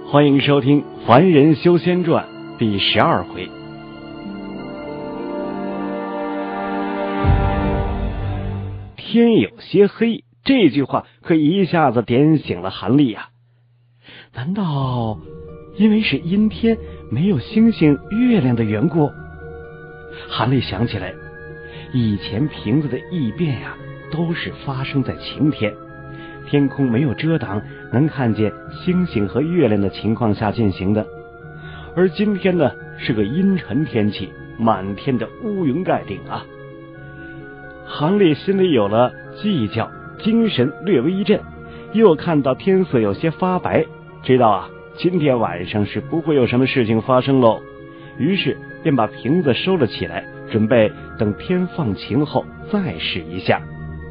欢迎收听《凡人修仙传》第12回。天有些黑，这句话可一下子点醒了韩立呀。难道因为是阴天，没有星星月亮的缘故？韩立想起来，以前瓶子的异变呀，都是发生在晴天，天空没有遮挡，能看见星星和月亮的情况下进行的。而今天呢，是个阴沉天气，满天的乌云盖顶啊。韩立心里有了计较，精神略微一振，又看到天色有些发白，知道啊，今天晚上是不会有什么事情发生喽。于是便把瓶子收了起来，准备等天放晴后再试一下。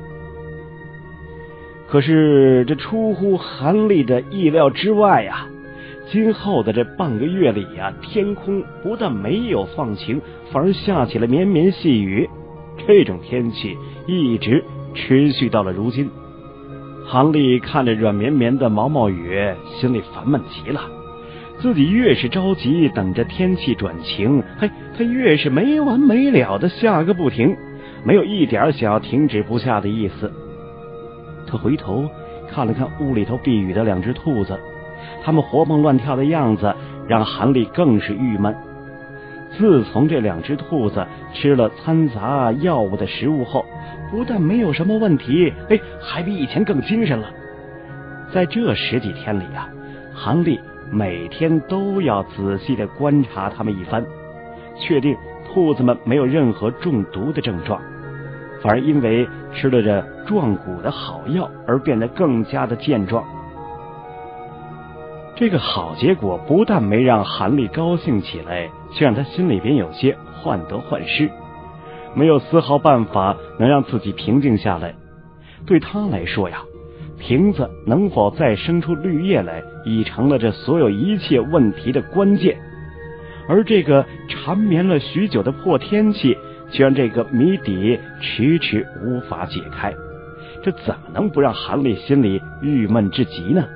可是这出乎韩立的意料之外呀，今后的这半个月里呀，天空不但没有放晴，反而下起了绵绵细雨。这种天气一直持续到了如今。韩立看着软绵绵的毛毛雨，心里烦闷极了。自己越是着急等着天气转晴，他越是没完没了的下个不停，没有一点想要停止不下的意思。他回头看了看屋里头避雨的两只兔子，它们活蹦乱跳的样子让韩立更是郁闷。自从这两只兔子吃了掺杂药物的食物后，不但没有什么问题，还比以前更精神了。在这10几天里啊，韩立每天都要仔细的观察它们一番，确定兔子们没有任何中毒的症状，反而因为吃了这壮骨的好药而变得更加的健壮。这个好结果不但没让韩立高兴起来，却让他心里边有些患得患失，没有丝毫办法能让自己平静下来。对他来说呀，瓶子能否再生出绿叶来，已成了这所有一切问题的关键。而这个缠绵了许久的破天气，却让这个谜底迟迟无法解开，这怎么能不让韩立心里郁闷至极呢？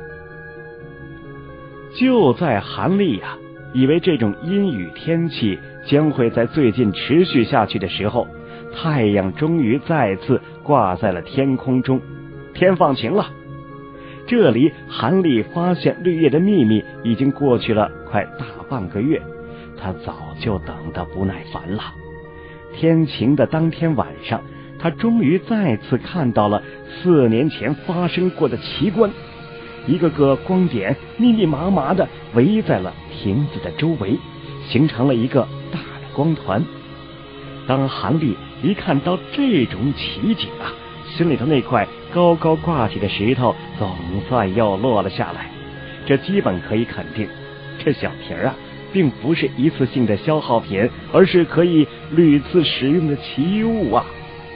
就在韩立呀，以为这种阴雨天气将会在最近持续下去的时候，太阳终于再次挂在了天空中，天放晴了。这离韩立发现绿叶的秘密已经过去了快大半个月，他早就等得不耐烦了。天晴的当天晚上，他终于再次看到了4年前发生过的奇观，一个个光点密密麻麻的围在了瓶子的周围，形成了一个大的光团。当韩立一看到这种奇景啊，心里头那块高高挂起的石头总算又落了下来。这基本可以肯定，这小瓶啊并不是一次性的消耗品，而是可以屡次使用的奇物啊。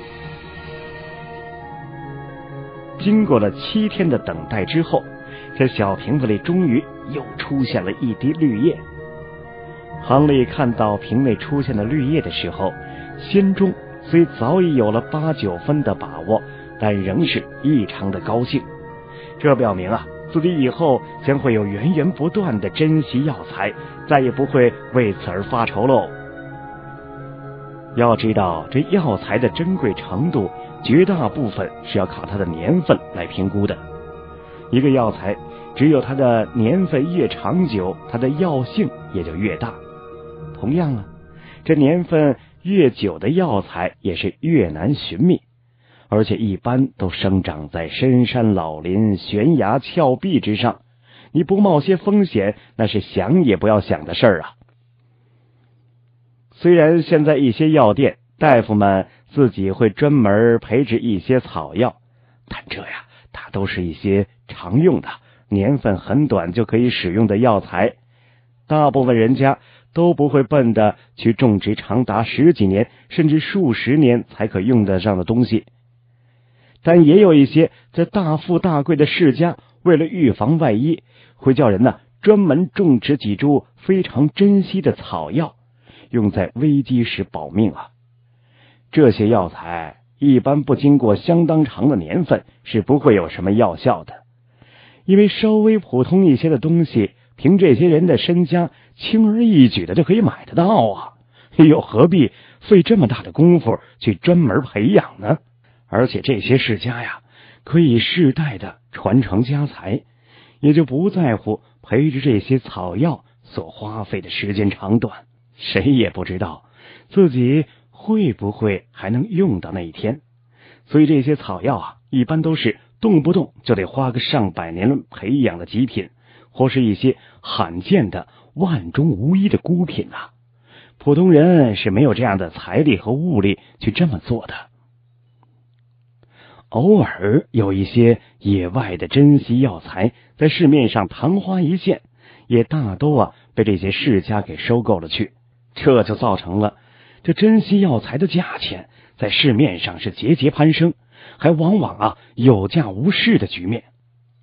经过了7天的等待之后，这小瓶子里终于又出现了一滴绿叶。韩立看到瓶内出现的绿叶的时候，心中虽早已有了8、9分的把握，但仍是异常的高兴。这表明啊，自己以后将会有源源不断的珍惜药材，再也不会为此而发愁喽。要知道，这药材的珍贵程度绝大部分是要靠它的年份来评估的。一个药材只有它的年份越长久，它的药性也就越大。同样啊，这年份越久的药材也是越难寻觅，而且一般都生长在深山老林、悬崖峭壁之上，你不冒些风险，那是想也不要想的事儿啊。虽然现在一些药店大夫们自己会专门培植一些草药，但这呀，它都是一些常用的年份很短就可以使用的药材，大部分人家都不会笨的去种植长达10几年甚至数十年才可用得上的东西。但也有一些在大富大贵的世家，为了预防万一，会叫人专门种植几株非常珍稀的草药，用在危机时保命啊。这些药材一般不经过相当长的年份是不会有什么药效的， 因为稍微普通一些的东西，凭这些人的身家，轻而易举的就可以买得到啊，又何必费这么大的功夫去专门培养呢？而且这些世家呀，可以世代的传承家财，也就不在乎培植这些草药所花费的时间长短，谁也不知道自己会不会还能用到那一天。所以这些草药啊，一般都是动不动就得花个上百年培养的极品，或是一些罕见的万中无一的孤品啊。普通人是没有这样的财力和物力去这么做的。偶尔有一些野外的珍稀药材在市面上昙花一现，也大都被这些世家给收购了去，这就造成了这珍稀药材的价钱在市面上是节节攀升，还往往有价无市的局面。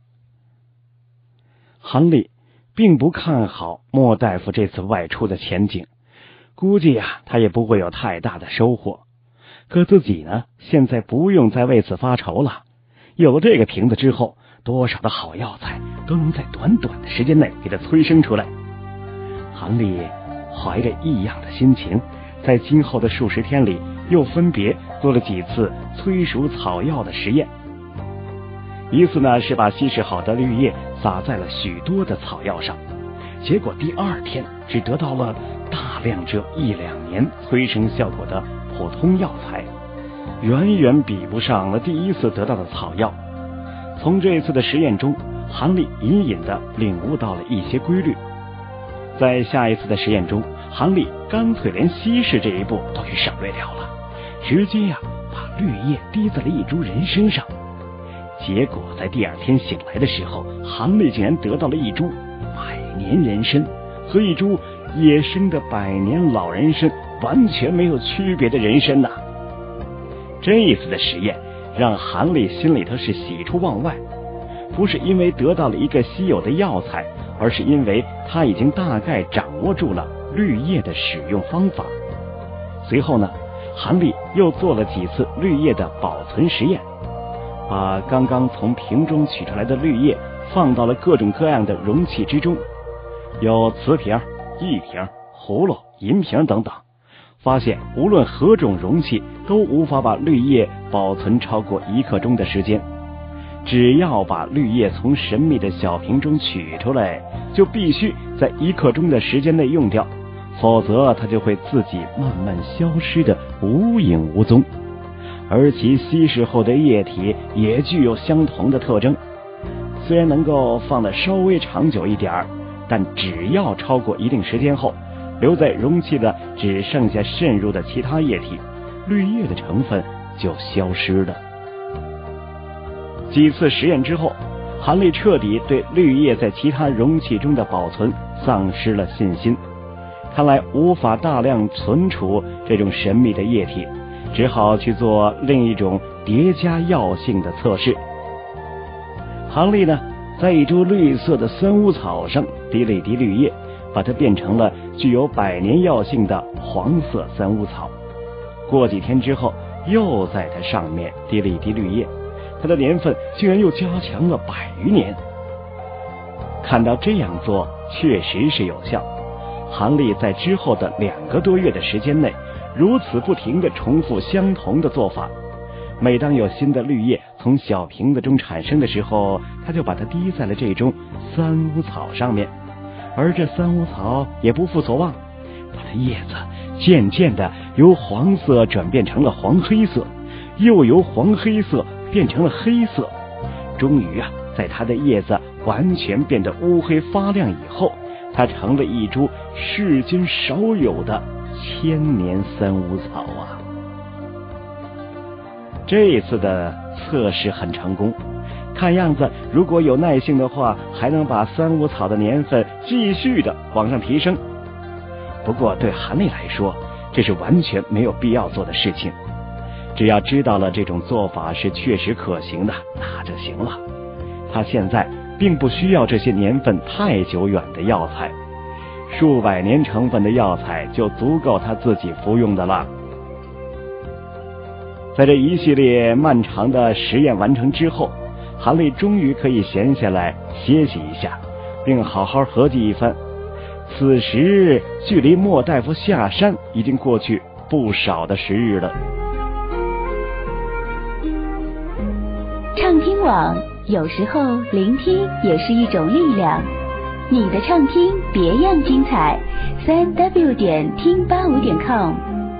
韩立并不看好莫大夫这次外出的前景，估计他也不会有太大的收获。可自己呢，现在不用再为此发愁了。有了这个瓶子之后，多少的好药材都能在短短的时间内给它催生出来。韩立怀着异样的心情，在今后的数十天里，又分别做了几次催熟草药的实验。一次呢，是把稀释好的绿叶撒在了许多的草药上，结果第二天只得到了大量这1-2年催生效果的普通药材，远远比不上了第一次得到的草药。从这次的实验中，韩立隐隐地领悟到了一些规律。在下一次的实验中，韩立干脆连稀释这一步都给省略掉了，直接把绿叶滴在了一株人参上。结果在第二天醒来的时候，韩立竟然得到了一株100年人参和一株野生的100年老人参完全没有区别的人参呐。这一次的实验让韩立心里头是喜出望外，不是因为得到了一个稀有的药材，而是因为他已经大概掌握住了绿叶的使用方法。随后呢，韩立又做了几次绿叶的保存实验，把刚刚从瓶中取出来的绿叶放到了各种各样的容器之中，有瓷瓶、一瓶、葫芦、银瓶等等。发现无论何种容器都无法把绿叶保存超过1刻钟的时间。只要把绿叶从神秘的小瓶中取出来，就必须在1刻钟的时间内用掉，否则它就会自己慢慢消失的无影无踪。而其稀释后的液体也具有相同的特征，虽然能够放得稍微长久一点，但只要超过一定时间后，留在容器的只剩下渗入的其他液体，绿叶的成分就消失了。几次实验之后，韩立彻底对绿叶在其他容器中的保存丧失了信心，看来无法大量存储这种神秘的液体，只好去做另一种叠加药性的测试。韩立呢，在一株绿色的酸乌草上滴了一滴绿叶，把它变成了具有100年药性的黄色酸乌草。过几天之后，又在它上面滴了一滴绿叶，它的年份竟然又加强了100余年。看到这样做确实是有效，韩立在之后的2个多月的时间内，如此不停地重复相同的做法。每当有新的绿叶从小瓶子中产生的时候，他就把它滴在了这种酸乌草上面，而这酸乌草也不负所望，它的叶子渐渐的由黄色转变成了黄黑色，又由黄黑色变成了黑色。终于在它的叶子完全变得乌黑发亮以后，它成了一株世间少有的1000年酸乌草啊！这一次的测试很成功，看样子如果有耐性的话，还能把酸乌草的年份继续的往上提升。不过对韩立来说，这是完全没有必要做的事情。只要知道了这种做法是确实可行的，那就行了。他现在并不需要这些年份太久远的药材，数百年成分的药材就足够他自己服用的了。在这一系列漫长的实验完成之后， 韩立终于可以闲下来歇息一下，并好好合计一番。此时距离莫大夫下山已经过去不少的时日了。 畅听网，有时候聆听也是一种力量。你的畅听别样精彩，3w 点听85.com。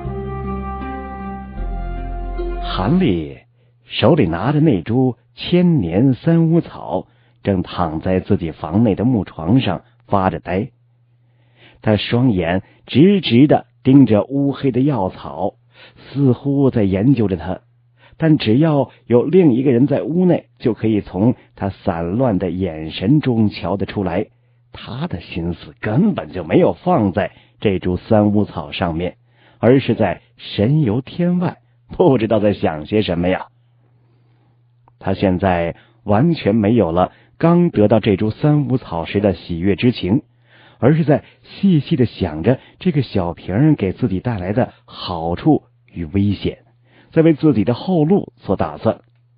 韩立手里拿着那株千年三乌草，正躺在自己房内的木床上发着呆。他双眼直直地盯着乌黑的药草，似乎在研究着它，但只要有另一个人在屋内，就可以从他散乱的眼神中瞧得出来，他的心思根本就没有放在这株三乌草上面，而是在神游天外，不知道在想些什么呀。他现在完全没有了刚得到这株三乌草时的喜悦之情，而是在细细的想着这个小瓶给自己带来的好处与危险，在为自己的后路所打算。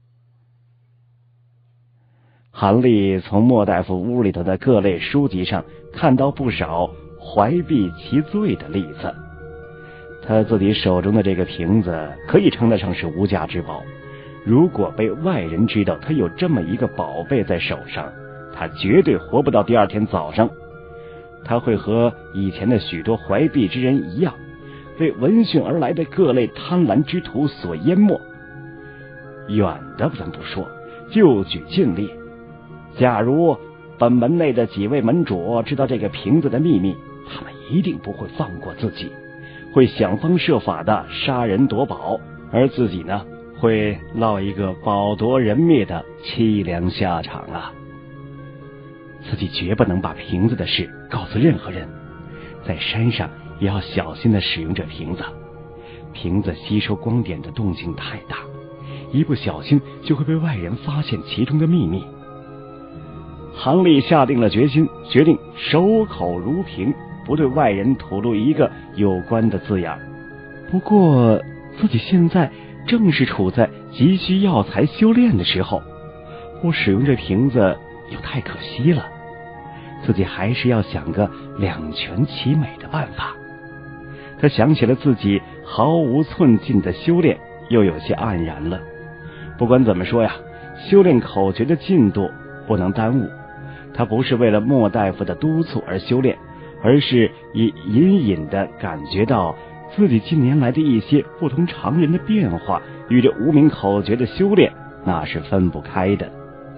韩立从莫大夫屋里头的各类书籍上看到不少怀璧其罪的例子。他自己手中的这个瓶子可以称得上是无价之宝，如果被外人知道他有这么一个宝贝在手上，他绝对活不到第二天早上。他会和以前的许多怀璧之人一样，被闻讯而来的各类贪婪之徒所淹没。远的咱不说，就举近例，假如本门内的几位门主知道这个瓶子的秘密，他们一定不会放过自己，会想方设法的杀人夺宝，而自己呢，会落一个宝夺人灭的凄凉下场啊！自己绝不能把瓶子的事告诉任何人，在山上也要小心的使用这瓶子。瓶子吸收光点的动静太大，一不小心就会被外人发现其中的秘密。韩立下定了决心，决定守口如瓶，不对外人吐露一个有关的字眼。不过自己现在正是处在急需药材修炼的时候，不使用这瓶子又太可惜了，自己还是要想个两全其美的办法。他想起了自己毫无寸进的修炼，又有些黯然了。不管怎么说呀，修炼口诀的进度不能耽误。他不是为了莫大夫的督促而修炼，而是以隐隐的感觉到自己近年来的一些不同常人的变化，与这无名口诀的修炼那是分不开的。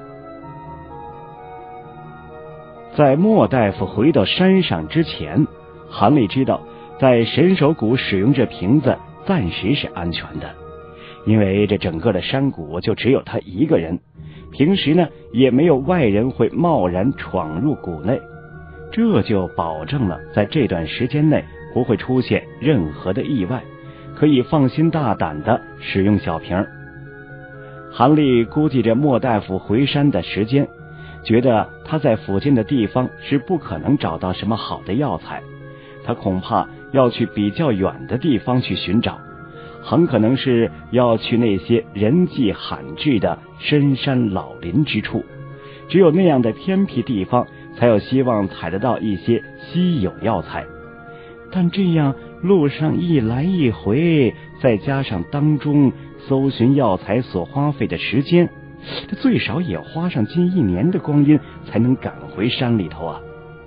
在莫大夫回到山上之前，韩立知道在神手谷使用这瓶子暂时是安全的，因为这整个的山谷就只有他一个人，平时呢也没有外人会贸然闯入谷内，这就保证了在这段时间内不会出现任何的意外，可以放心大胆的使用小瓶。韩立估计着莫大夫回山的时间，觉得他在附近的地方是不可能找到什么好的药材，他恐怕要去比较远的地方去寻找，很可能是要去那些人迹罕至的深山老林之处，只有那样的偏僻地方才有希望采得到一些稀有药材。但这样路上一来一回，再加上当中搜寻药材所花费的时间，这最少也花上近1年的光阴才能赶回山里头啊。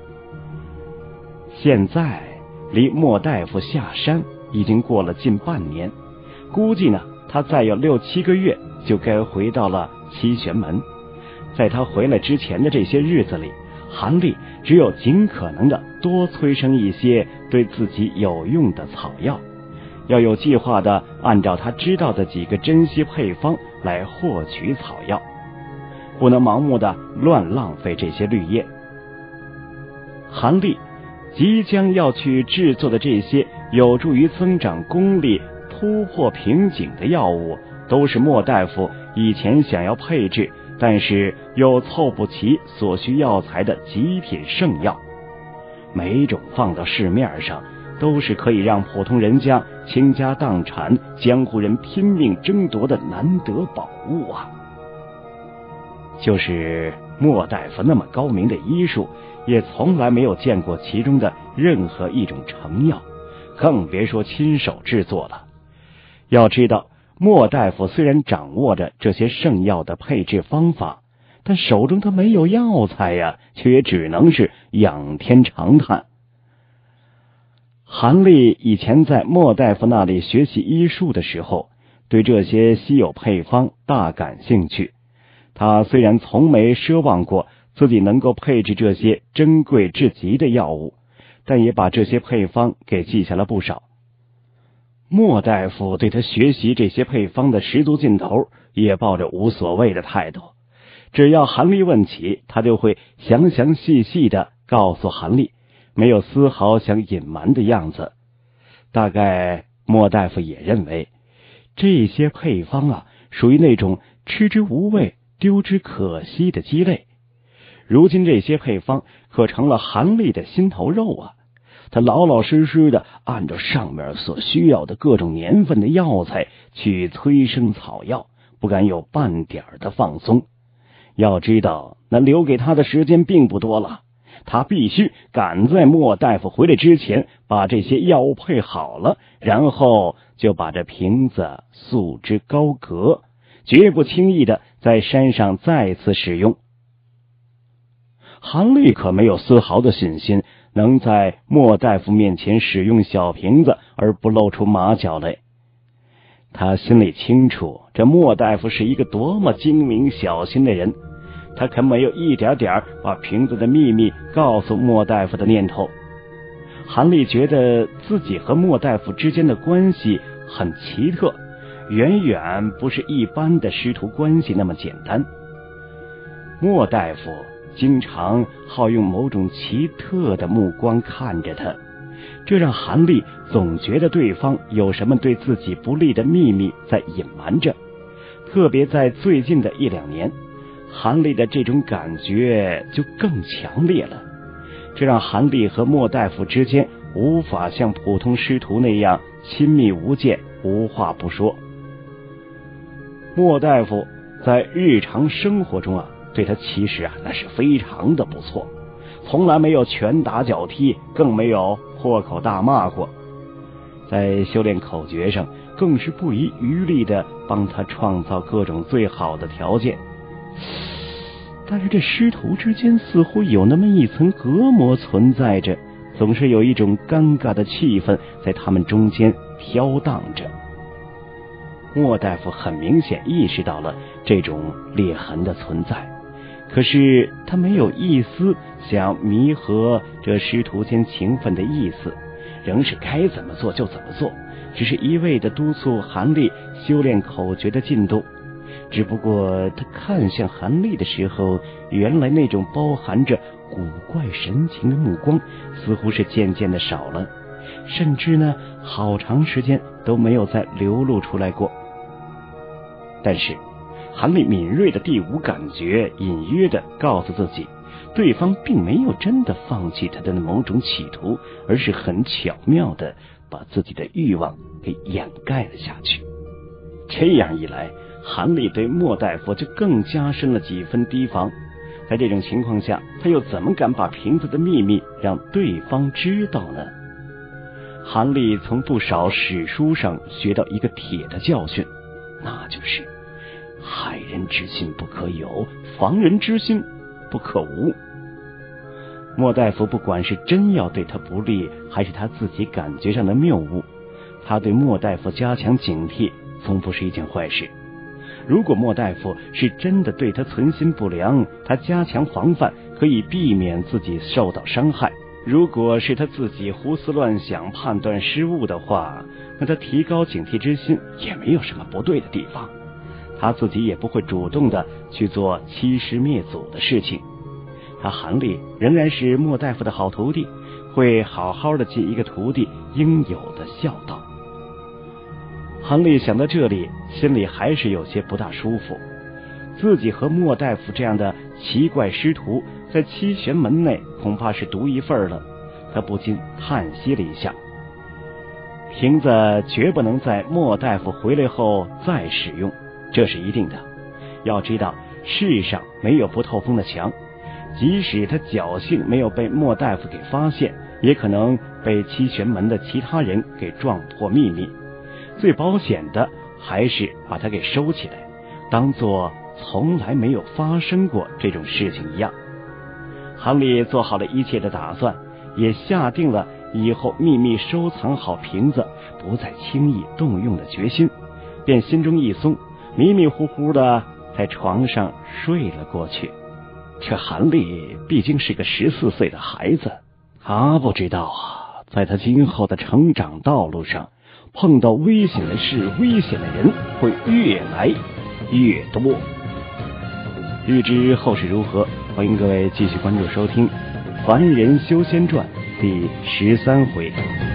现在离莫大夫下山已经过了近半年，估计呢他再有6、7个月就该回到了七玄门。在他回来之前的这些日子里，韩立只有尽可能的多催生一些对自己有用的草药，要有计划的按照他知道的几个珍稀配方来获取草药，不能盲目的乱浪费这些绿叶。韩立即将要去制作的这些有助于增长功力、突破瓶颈的药物，都是莫大夫以前想要配置但是又凑不齐所需药材的极品圣药，每种放到市面上都是可以让普通人家倾家荡产、江湖人拼命争夺的难得宝物啊！ 就是莫大夫那么高明的医术，也从来没有见过其中的任何一种成药，更别说亲手制作了。要知道，莫大夫虽然掌握着这些圣药的配制方法，但手中他没有药材呀，却也只能是仰天长叹。韩立以前在莫大夫那里学习医术的时候，对这些稀有配方大感兴趣。他虽然从没奢望过自己能够配制这些珍贵至极的药物，但也把这些配方给记下了不少。莫大夫对他学习这些配方的十足劲头也抱着无所谓的态度，只要韩立问起，他就会详详细细的告诉韩立，没有丝毫想隐瞒的样子。大概莫大夫也认为这些配方啊，属于那种吃之无味丢之可惜的鸡肋。如今这些配方可成了韩立的心头肉啊，他老老实实的按照上面所需要的各种年份的药材去催生草药，不敢有半点的放松。要知道，那留给他的时间并不多了，他必须赶在莫大夫回来之前把这些药物配好了，然后就把这瓶子束之高阁，绝不轻易的在山上再次使用。韩立可没有丝毫的信心能在莫大夫面前使用小瓶子而不露出马脚来。他心里清楚，这莫大夫是一个多么精明小心的人，他可没有一点点把瓶子的秘密告诉莫大夫的念头。韩立觉得自己和莫大夫之间的关系很奇特，远远不是一般的师徒关系那么简单。莫大夫经常好用某种奇特的目光看着他，这让韩立总觉得对方有什么对自己不利的秘密在隐瞒着。特别在最近的一两年，韩立的这种感觉就更强烈了，这让韩立和莫大夫之间无法像普通师徒那样亲密无间，无话不说。莫大夫在日常生活中对他其实那是非常的不错，从来没有拳打脚踢，更没有破口大骂过。在修炼口诀上更是不遗余力的帮他创造各种最好的条件。但是这师徒之间似乎有那么一层隔膜存在着，总是有一种尴尬的气氛在他们中间飘荡着。莫大夫很明显意识到了这种裂痕的存在，可是他没有一丝想弥合这师徒间情分的意思，仍是该怎么做就怎么做，只是一味的督促韩立修炼口诀的进度。只不过他看向韩立的时候，原来那种包含着古怪神情的目光似乎是渐渐的少了，甚至呢好长时间都没有再流露出来过。但是韩立敏锐的第五感觉隐约的告诉自己，对方并没有真的放弃他的某种企图，而是很巧妙的把自己的欲望给掩盖了下去。这样一来，韩立对莫大夫就更加深了几分提防。在这种情况下，他又怎么敢把瓶子的秘密让对方知道呢？韩立从不少史书上学到一个铁的教训，那就是害人之心不可有，防人之心不可无。莫大夫不管是真要对他不利，还是他自己感觉上的谬误，他对莫大夫加强警惕从不是一件坏事。如果莫大夫是真的对他存心不良，他加强防范可以避免自己受到伤害。如果是他自己胡思乱想，判断失误的话，那他提高警惕之心也没有什么不对的地方，他自己也不会主动的去做欺师灭祖的事情。他韩立仍然是莫大夫的好徒弟，会好好的尽一个徒弟应有的孝道。韩立想到这里，心里还是有些不大舒服。自己和莫大夫这样的奇怪师徒在七玄门内恐怕是独一份了，他不禁叹息了一下。瓶子绝不能在莫大夫回来后再使用，这是一定的。要知道， 世上没有不透风的墙，即使他侥幸没有被莫大夫给发现，也可能被七玄门的其他人给撞破秘密。最保险的还是把他给收起来，当作从来没有发生过这种事情一样。韩立做好了一切的打算，也下定了以后秘密收藏好瓶子，不再轻易动用的决心，便心中一松，迷迷糊糊的在床上睡了过去。这韩立毕竟是个14岁的孩子，他不知道啊，在他今后的成长道路上，碰到危险的事、危险的人会越来越多。欲知后事如何，欢迎各位继续关注收听《凡人修仙传》第13回。